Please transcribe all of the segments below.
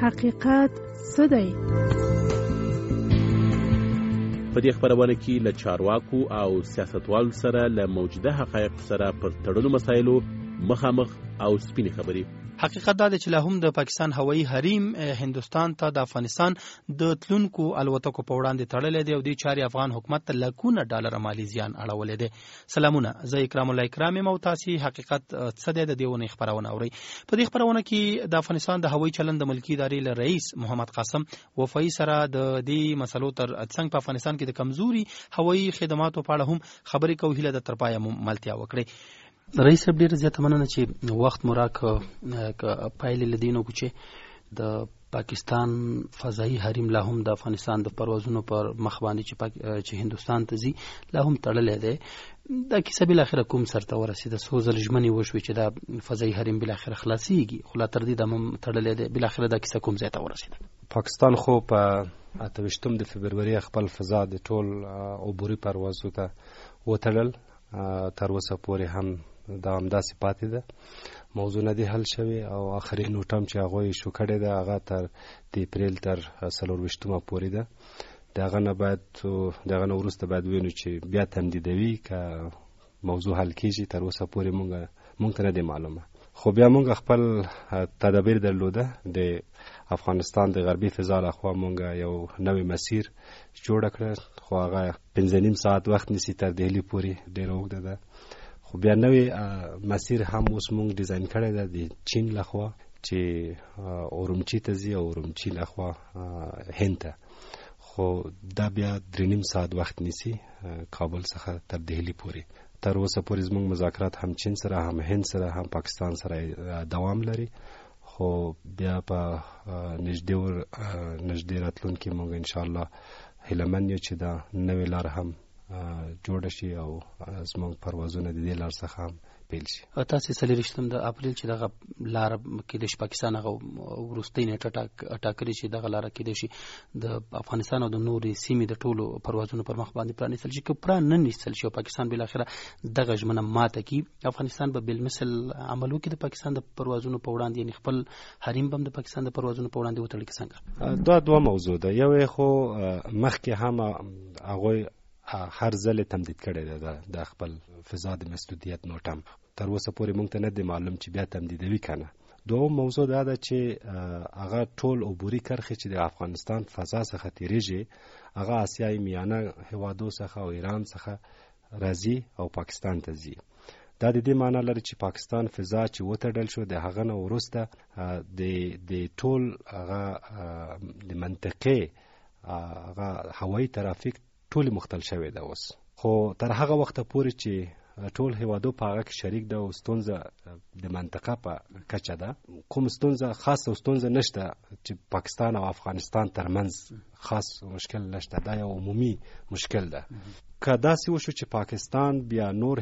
حقیقت څه دی؟ په دې خبرونه کې له چارواکو او سیاستوالو سره له موجوده حقایق سره پر تړلو مسایلو مخامخ او سپینې خبرې. حقیقت دا دی چې لا هم د پاکستان هوایي حریم هندوستان ته د افغانستان د تلونکو الوتکو په وړاندې تړلې دی او دې چارې افغان حکومت ته لکونه ډالر مالی زیان اړولې دی. سلامونه، زه اکرام الله اکرام یم او تاسو حقیقت څه دی د دې ونې خبرونه اورئ. په دې خبرونه کې د افغانستان د هوایي چلند د ملکی ادارې له رئیس محمد قاسم وفای سره د دې مسلو تر څنګ په افغانستان کې د کمزوري هوایي خدماتو په اړه هم خبرې کوو. هیله د ترپایه ملتیا وکړي. رئیس صاحب ډېر زیاته مننه چې وخت مو راکړ. پایلې له دې نو چې د پاکستان فضایي حریم لا هم د افغانستان د پروازونو پر مخ باندې چې هندوستان ته ځي لا هم تړلې ده. دا کیسه بل اخر کوم سرته ورسېده؟ څو ځل ژمنې وشوې چې دا فضایي حریم بل اخر خلاصيږي، خو لا تر دې د تړلې ده. بل اخر دا کیسه کوم ځای ته ورسېده؟ پاکستان خو په 28 د فبروري خپل فضا د ټول عبوري پروازو ته وتړل. تر اوسه پورې هم دا همداسې پاتې ده. موضوع نه دی حل شوی او آخري نوټ هم چې هغه شو کړی ده هغه تر د اپریل تر 24 پورې ده. دغه نه وروسته باید وینو چې بیا تمدیدوي که موضوع حل کیږي. تر اوسه پورې مونږ ته نه دی معلومه، خو بیا مونږ خپل تدابیر درلوده. د افغانستان د غربي فضا لخوا مونږ یو نوې مسیر جوړ کړ، خو هغه 5.5 ساعت وخت نیسي تر دهلی پورې، ډېر اوږده ده. خو بیا نوې مسیر هم اوس مونږ ډیزاین کړی ده د چین لخوا چې اورمچي ته ځي او اورمچي لخوا هند ته. خو دا بیا 3.5 ساعت وخت نیسي کابل څخه تر دهلی پورې. تر اوسه پورې زموږ مذاکرات هم چین سره، هم هند سره، هم پاکستان سره دوام لري. خو بیا په نږدې راتلونکي موږ ان شاء الله هیلهمند یو چې دا نوې لار هم جوړ شي او زموږ پروازونه د دې لار څخه هم پیل شي. تاسو 23 د اپریل چې دغه لار کې د پاکستان هغه وروستۍ نیټه ټاکلې چې دغه لار کې د شي د افغانستان او د نورې سیمې د ټولو پروازونو پر مخ باندې پرانیستل شي. که پران نه نیستل شي او پاکستان بل اخره دغه ژمنه ماته کی، افغانستان به بل مثل عملو کې د پاکستان د پروازونو په وړاندې یعنی خپل حریم بم د پاکستان د پروازونو په وړاندې وتړي څنګه؟ دا دوه موضوع ده. یو خو مخکې هم هغه هر ځل تمدید کړی ده د خپل فضا د مسدودیت نوټم. تر اوسه پورې مونږ ته نه دی معلوم چې بیا تمدیدوي کنه. دوم موضوع دا ده چې هغه ټول عبوري کرښې چې د افغانستان فضا څخه تیریږي هغه آسیای میانه هوادو څخه او ایران څخه راځي او پاکستان ته ځي. دا د دې معنی لري چې پاکستان فضا چې وتړل شو د هغه نه وروسته د ټول هغه د منطقې هغه هوایي ترافیک ټول مختل شوی ده اوس. خو تر هغه وخت پورې چې ټول هوادو په هغه کې شریک ده او ستونزه د منطقه په کچه ده، کوم ستونزه خاصه ستونزه نشته چې پاکستان او افغانستان ترمنځ خاص مشکل نشته. دا یو عمومي مشکل ده. که داسې وشو چې پاکستان بیا نور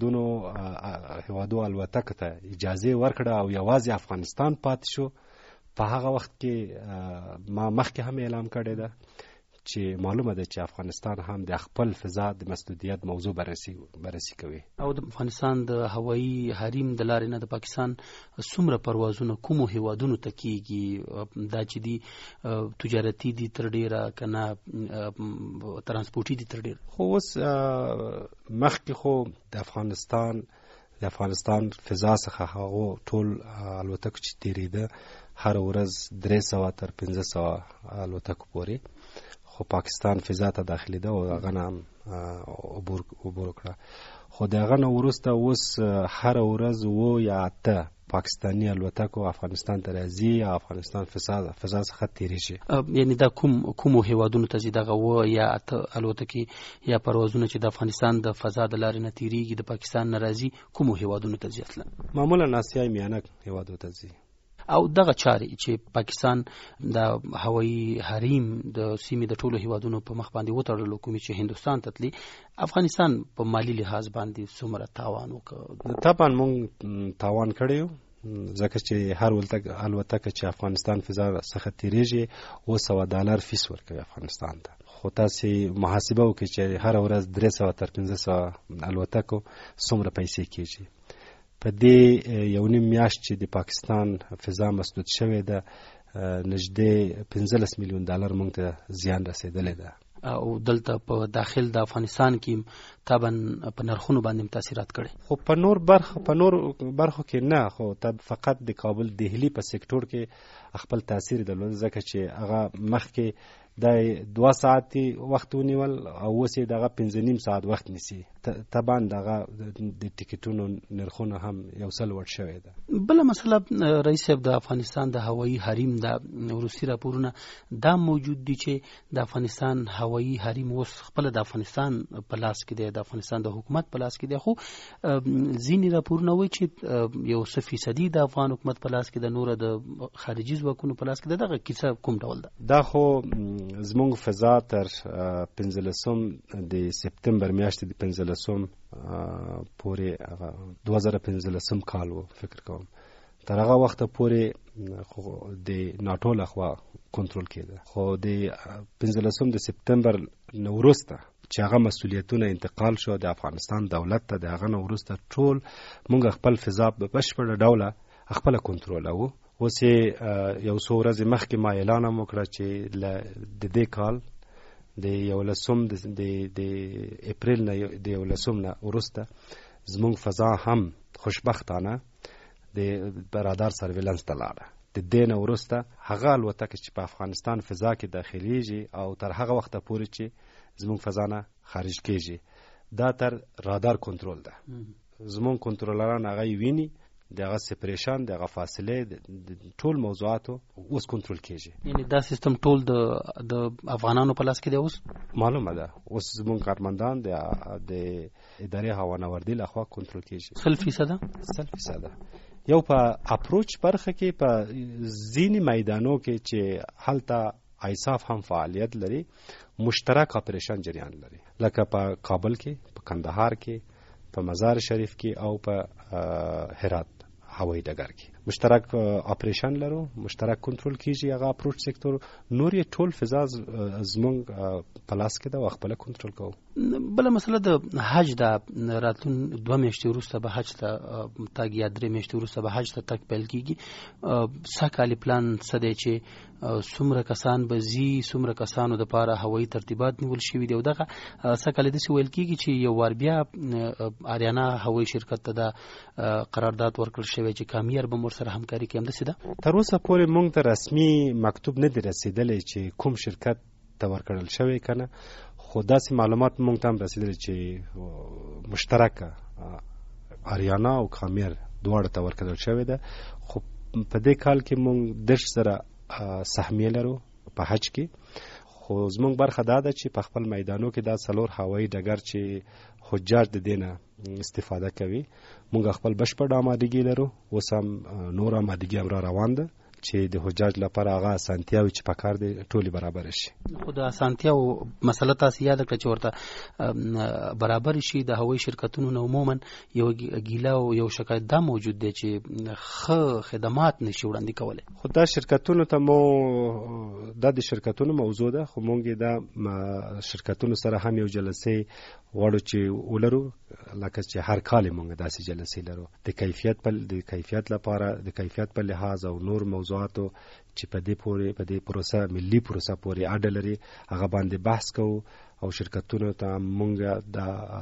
هوادو الوتکو ته اجازه ورکړه او یوازې افغانستان پاتې شو، په هغه وخت کې ما مخکې هم اعلان کړی ده چې معلومه ده چې افغانستان هم د خپل فضا د مسدودیت موضوع بررسي کوي. او د افغانستان د هوایي حریم د لارې نه د پاکستان څومره پروازونه کومو هیوادونو ته کیږي؟ دا چې دي تجارتي دي تر ډیره کنه ترانسپورټي دي تر ډیره؟ خو اوس مخکې خو د افغانستان فضا څخه هغه ټول الوتکو چې تیریده هر ورځ 300 تر 500 الوتکو پورې، خو پاکستان فضا ته داخلي ده او هغه هم عبور کړه. خو د هغه نه وروسته اوس هر ورځ 7 یا 8 پاکستاني الوتکو افغانستان ته راځي او افغانستان فضا څخه تیریږي. یعنی دا کومو هیوادونو ته ځي دغه 7 یا 8 الوتکې یا پروازونه چې د افغانستان د فضا د لارې نه تیریږي د پاکستان نه راځي کومو هیوادونو ته ځي؟ اصلا معمولا آسیای میانه هیوادو ته ځي. او دغه چارې چې پاکستان د هوایي حریم د سیمې د ټولو هیوادونو په مخ باندې وتړلو کومې چې هندوستان ته تللی، افغانستان په مالی لحاظ باندې څومره تاوان وکړ؟ طبعا مونږ تاوان کړی یو، ځکه چې هر الوتکه چې افغانستان فضا څخه تیریږي $100 فیس ورکوي افغانستان ته. خو تاسې محاسبه وکړئ چې هر ورځ 300 تر 500 الوتکو څومره پیسې کیږي. په دې 1.5 میاشت چې د پاکستان فضا مسدود شوې ده نږدې 15 میلیون ډالر موږ ته زیان رسیدلی ده. او دلته په داخل د افغانستان کې طبعا په نرخونو باندې تاثیرات کړي. خو په نور برخو کې نه، خو فقط د کابل دهلی په سکتور کې خپل تاثیر درلود، ځکه چې هغه مخکې د 2 ساعت وخت ونیول او اوس یې دغه 15 ساعت وخت نیسي. طبعا دغه د ټیکټونو نرخونه هم یو څل ورټ شوی ده. بل مسله رئیس صاحب، د افغانستان د هوایي حریم د روسي راپورونه دا موجود دي چې د افغانستان هوایي حریم اوس خپل د افغانستان په لاس کې دی، د افغانستان د حکومت په لاس کې دی. خو ځینې راپورونه وایي چې یو څه فیصدي د افغان حکومت په لاس کې ده، نور د خارجي ځواکونو په لاس کې ده. دغه کیسه کوم ډول ده؟ دا خو زموږ فضا تر 15 د سپتمبر میاشتې د 15 پورې 2015 کال و فکر کوم، تر هغه وخته پورې د ناټو لخوا کنټرول کېده. خو د 15 د سپتمبر نه وروسته چې هغه مسؤلیتونه انتقال شو د افغانستان دولت ته، د هغه نه وروسته ټول موږ خپل فضا په بشپړه ډوله خپل کنټرولوو. اوس یو څو ورځې مخکې ما اعلان هم وکړه چې د دې کال د 11 د اپریل نه د 11 نه وروسته زموږ فضا هم خوشبختانه د رادار سرویلنس ته لاړه. د دې نه وروسته هغه الوتکې چې په افغانستان فضا کې داخليږي او تر هغه وخته پورې چې زموږ فضا نه خارج کېږي، دا تر رادار کنټرول ده. زموږ کنټرولران هغه ویني، دغه سپریشن، دغه فاصله، د ټول موضوعاتو اوس کنټرول کېږي. یعنی دا سیستم ټول د افغانانو په لاس کې دی اوس؟ معلومه ده اوس زموږ کارمندان د ادارې هوانوردي لخوا کنټرول کېږي. 100% یو په اپروچ برخه کې په ځینې میدانو کې چې هلته ایساف هم فعالیت لري، مشترک اپریشن جریان لري، لکه په کابل کې، په کندهار کې، په مزار شریف کې او په هرات هوایي ډګر کې مشترک اپریشن لرو، مشترک کنټرول کیږي هغه اپروچ سکتور. نور یې ټول فضا زموږ په لاس کې ده او خپل کنټرول کوو. بل مسله د حج د راتلون 2 میاشتې وروسته به حج ته تګ یا 3 میاشتې وروسته به حج ته تګ پیل کیږي. ساکالي پلان څه دی چې څومره کسان به زی، څومره کسانو د پاره هوایي ترتیبات نیول شوي دي؟ او دغه ساکالي داسې ویل کیږي چې یو وار بیا آریانا هوایي شرکت ته د قرارداد ورکړل شوی چې کامیار به سره همکاري کوي. همداسې ده؟ تر اوسه پورې موږ ته رسمي مکتوب نه دی رسیدلی چې کوم شرکت ته ورکړل شوی کنه، خو داسې معلومات موږ ته هم رسیدلی چې مشترکه آریانا او کامیر دواړه ته ورکړل شوی ده. خو په دې کال کې موږ 10 زره سهمیه لرو په حج کې. خو زموږ برخه دا ده چې په خپل میدانو کې دا 4 هوایي ډګر چې حجاج د دینه استفاده کوي، موږ خپل بشپړ آمادګي لرو. اوس هم نور آمادګي هم را روان ده چې د حجاج لپاره هغه اسانتیاوي چې پکار دي ټولي برابر شي. خو د اسانتیاو مسله تاسو یاد کړئ چې ورته برابر شي. د هوایي شرکتونو نه عموما یو ګیله او یو شکایت دا موجود دی چې خدمات نشي وړاندې کولای. خو دا شرکتونو ته د شرکتونو موضوع ده، خو مونږ دا شرکتونو سره هم یو جلسه غواړو چې ولرو، لکه چې هر کال مونږ داسې جلسې لرو د کیفیت لپاره، د کیفیت په لحاظ او نور موضوعاتو چې په دې پروسه ملي پروسه پورې اړه لري، هغه باندې بحث کوو. او شرکتونو ته مونږ د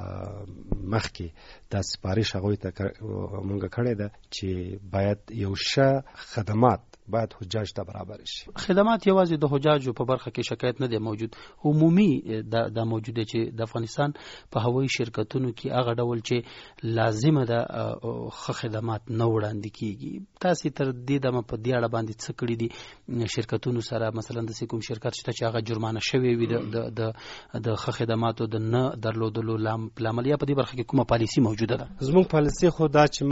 مخکې د سپارښت هغوی ته مونږ کړی ده چې باید یو ښه خدمات باید حجاج ته برابر شي. خدمات یوازې د حجاجو په برخه کې شکایت نه دی موجود، عمومي دا موجود دی چې د افغانستان په هوایي شرکتونو کې هغه ډول چې لازمه ده خدمات نه وړاندې کیږي. تاسو تر دې دمه په دې اړه باندې څه کړی دي شرکتونو سره؟ مثلا د کوم شرکت چې هغه جرمانه شوی وي د خدماتو د نه درلودلو لامل یا په دې برخه کې کومه پالیسی موجوده ده؟ زموږ پالیسی خو دا چې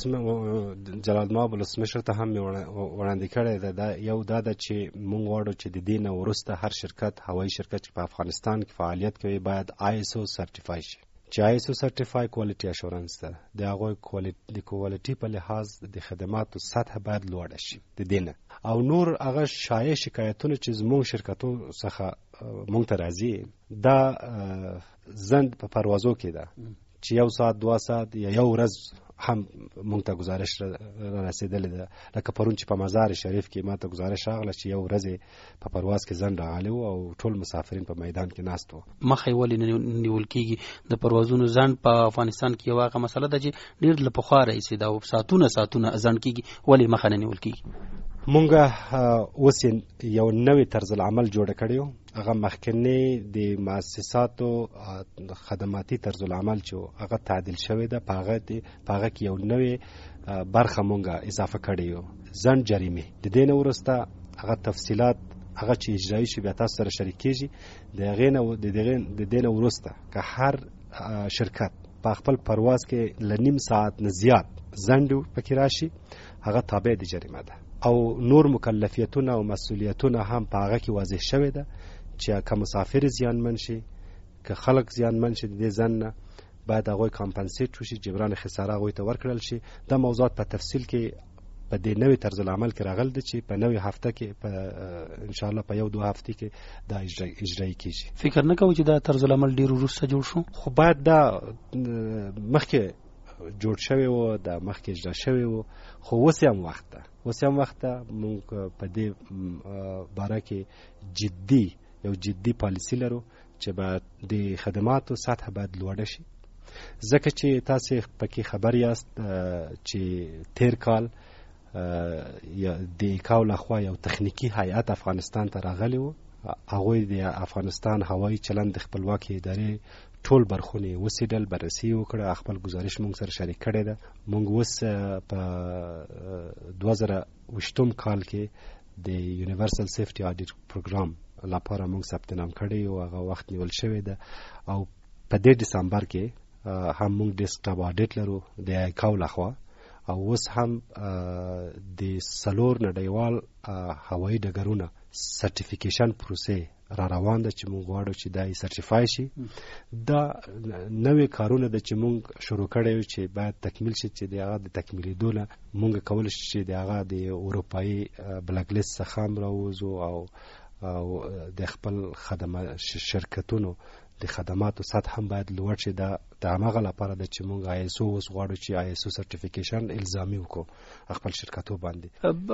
ما جلال ماب ولسمشر ته هم وړاندې کړی ده، یو دا ده چې موږ غواړو چې د دې نه وروسته هر شرکت، هوایي شرکت چې په افغانستان کې فعالیت کوي باید ISO سرټیفای شي. چې ISO سرټیفای کوالټي اشورنس ده، د هغوی د کوالټي په لحاظ د خدماتو سطح باید لوړه شي د دې نه. او نور هغه شایع شکایتونه چې زموږ شرکتونو څخه مونږ ته راځي، دا زند په پروازو کې ده چې 1 ساعت 2 ساعت یا یو ورځ هم مونږ ته گزارش را رسیدلې ده. لکه پرون چې په مزار شریف کې ماته گزارش راغله چې یو ورځ په پرواز کې ځنډ راغلی و او ټول مسافرین په میدان کې ناست وو. مخې ولې نیول کېږي د پروازونو ځنډ په افغانستان کې یو هغه مسله ده چې ډېر له پخوا راهیسې دا ساعتونه ځنډ کېږي، ولې مخه نه نیول کېږي؟ مونږ اوس یو نوی طرز العمل جوړ کړی و. هغه مخکنی د مؤسساتو خدماتي طرز العمل چې هغه تعدیل شوی ده، په هغه کې یو نوی برخه مونږ اضافه کړی و، ځنډ جریمې. د دې نه وروسته هغه تفصیلات هغه چې اجرایي شي بیا تاسو سره شریک کېږي. د دې نه وروسته که هر شرکت په خپل پرواز کې له نیم ساعت نه زیات ځنډ پکې راشي، هغه تابع د جریمه ده. او نور مکلفیتونه او مسئولیتونه هم په هغه کې واضح شوی ده چې که مسافر زیانمن شي، که خلک زیانمن شي، د دې ځنډ باید هغوی کامپنسیټ وشي، جبران خساره هغوی ته ورکړل شي. دا موضوعات په تفصیل کې په دې نوې طرز العمل کې راغل ده چې په نوې هفته کې ان شاء الله په 1-2 هفتې کې دا اجرایی کیږي. فکر نه کوئ چې دا طرز العمل ډیر وروسته جوړ شو؟ خو باید دا مخکې جوړ شوی و، دا مخکې اجرا شوی و، خو اوس هم وخت ده موږ په دې باره کې جدي پالیسی لرو چې باید د خدماتو سطح باید لوړه شي. ځکه چې تاسو پکې خبر یاست چې تیر کال د ایکاو لخوا یو تخنیکی هیئت افغانستان ته راغلی و. هغوی د افغانستان هوایي چلند د خپلواکۍ ادارې ټول برخونه وسیدل، بررسي وکړه، خپل گزارش مونږ سره شریک کړی ده. مونږ اوس په 2020 کال کې د یونیورسل سیفټي اډیټ پروګرام لپاره مونږ ثبت نام کړی او هغه وخت نیول شوی ده. او په 2 دسمبر کې هم مونږ ډیسکټاپ اډیټ لرو د ایکاو لخوا، او اوس هم د 4 نړیوال هوایي ډګرونه سرټیفیکیشن پروسې را روان ده چې موږ غواړو چې دا سرټیفای شي. دا نوې کارونه ده چې موږ شروع کړی یو چې باید تکمیل شي، چې د هغه د تکمیلېدو نه موږ کولی شو چې د هغه د اروپایي بلاک لیست څخه هم راووځو او د خپل شرکتونو د خدماتو سطح هم باید لوړ شي. دا د هماغه لپاره ده چې موږ ISO اوس غواړو چې ISO سرټیفیکیشن الزامي وکړو خپل شرکتو باندې.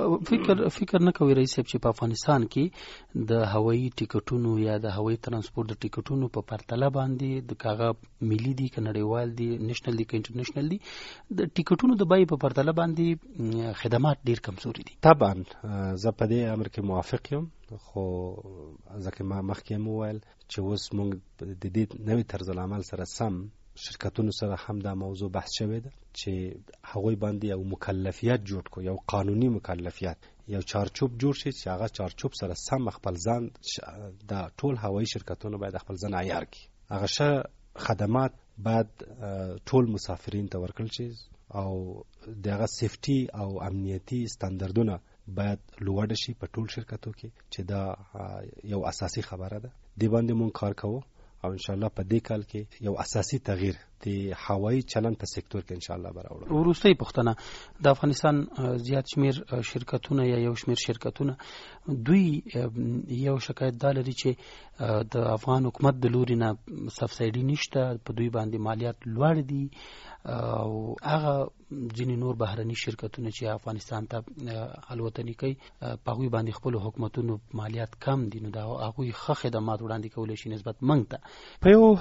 فکر نه کوي رئیس صاحب چې په افغانستان کې د هوایي ټیکټونو یا د هوایي ترانسپورت د ټیکټونو په پرتله باندې د کاغه ملي دي که نړیوال دي، نېشنل دي که انټرنیشنل دي، د ټیکټونو د بیې په پرتله باندې خدمات ډیر کمزوري دي؟ طبعا زه په دې امر کې موافق یم، خو ځکه ما مخکې هم وویل چې اوس موږ د دې نوې طرز العمل سره سم شرکتونو سره هم دا موضوع بحث شوی ده چې هغوی باندې یو مکلفیت جوړ کړو، یو قانوني مکلفیت، یو چارچوب جوړ شي چې هغه چارچوب سره سم خپل ځان د ټول هوایي شرکتونو باید خپل ځان عیار کړي. هغه خدمات باید ټول مسافرین ته ورکړل شي او دغه سیفټي او امنیتي ستاندردونه باید لوړ شي په ټول شرکتو کې، چې دا یو اساسي خبره ده. دې باندې مونږ کار کوو او ان شاء الله په دې کال کې یو اساسي تغییر د هوایي چلند په سکتور کې ان شاء الله براوړو. وروستۍ پوښتنه، د افغانستان زیات شمیر شرکتونه یا یو شمیر شرکتونه دوی یو شکایت دا لري چې د افغان حکومت د لوري نه سبسایډي نشته، په دوی باندې مالیات لوړ دي، او هغه ځینې نور بهرني شرکتونه چې افغانستان ته الوتنې کوي په هغوی باندې خپل حکومتونو مالیات کم دي، نو دا هغوی ښه خدمات وړاندې کولی شي نسبت موږ ته. په یو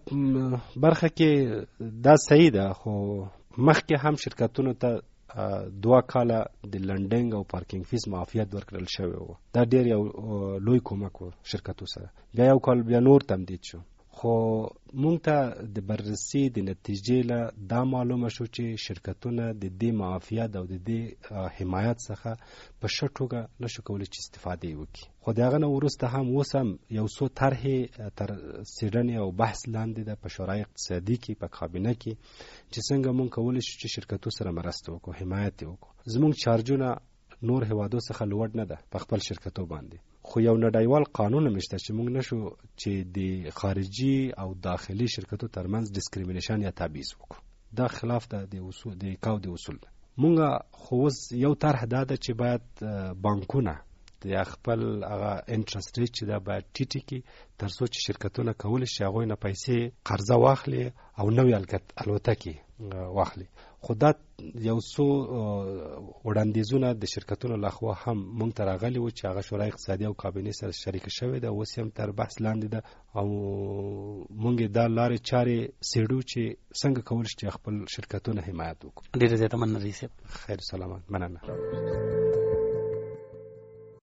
برخه کې دا صحیح ده، خو مخکې هم شرکتونو ته 2 کاله د لنډینګ او پارکینګ فیس معافیت ورکړل شوی و. دا ډیر یو لوی کومک و شرکتو سره. بیا یو کال بیا نور تمدید شو، خو مونږ ته د بررسي د نتیجې له دا معلومه شو چې شرکتونه د دې معافیت او د دې حمایت څخه په ښه توګه نشو کولی چې استفاده وکړي. خو د هغه نه وروسته هم اوس هم یو څو طرحې تر څېړنې او بحث لاندې ده په شورای اقتصادي کې، په کابینه کې، چې څنګه مونږ کولی شو چې شرکتو سره مرسته وکړو، حمایت وکړو. زمونږ چارجونه نور هیوادو څخه لوړ نه ده په خپل شرکتو باندې، خو یو نړیوال قانون مشته چې موږ نشو چې د خارجي او داخلي شرکتو ترمنځ ډیسکریمینیشن یا تبعیض وکړو. دا خلاف ده د اصول د ایکاو د اصول. موږ خو اوس یو طرح ده چې باید بانکونه د خپل هغه انټرست ریټ چې دا باید ټیټ کړي تر څو چې شرکتونه کولی شي هغوی نه پیسې قرضه واخلي او نوې الوتکې واخلي. خو دا یو څو وړاندیزونه د شرکتونو لخوا هم موږ ته راغلي وو چې هغه شورای اقتصادي او کابینې سره شریک شوې ده، اوس هم تر بحث لاندې ده او موږ دا لارې چارې څېړو چې څنګه کولی شي چې خپل شرکتونه حمایت وکړو. ډېره زیاته مننه رئیس صاحب. خیر سلامت، مننه.